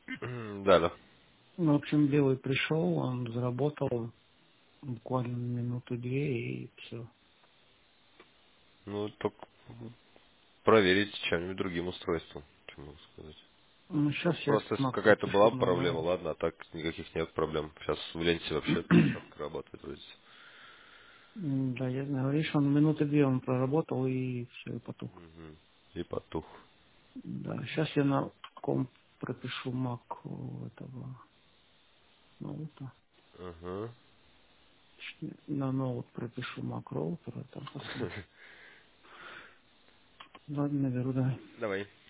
Да, да. Ну, в общем, белый пришел, он заработал буквально минуту-две и все. Ну, только проверить чем-нибудь другим устройством, что могу сказать. Ну, Ну, сейчас я просто этот если Mac какая-то пропишу была в бы проблема, новое. ладно, а так никаких нет проблем. Сейчас в ленте вообще четко работает вроде. Да, я знаю. Видишь, он минуты-две он проработал и все, и потух. Мгм. И потух. Да, сейчас я на комп пропишу Mac у этого ноута. Ага. Точнее, на ноут пропишу Mac роутера, там посмотрим. Ладно, наберу, да. Давай.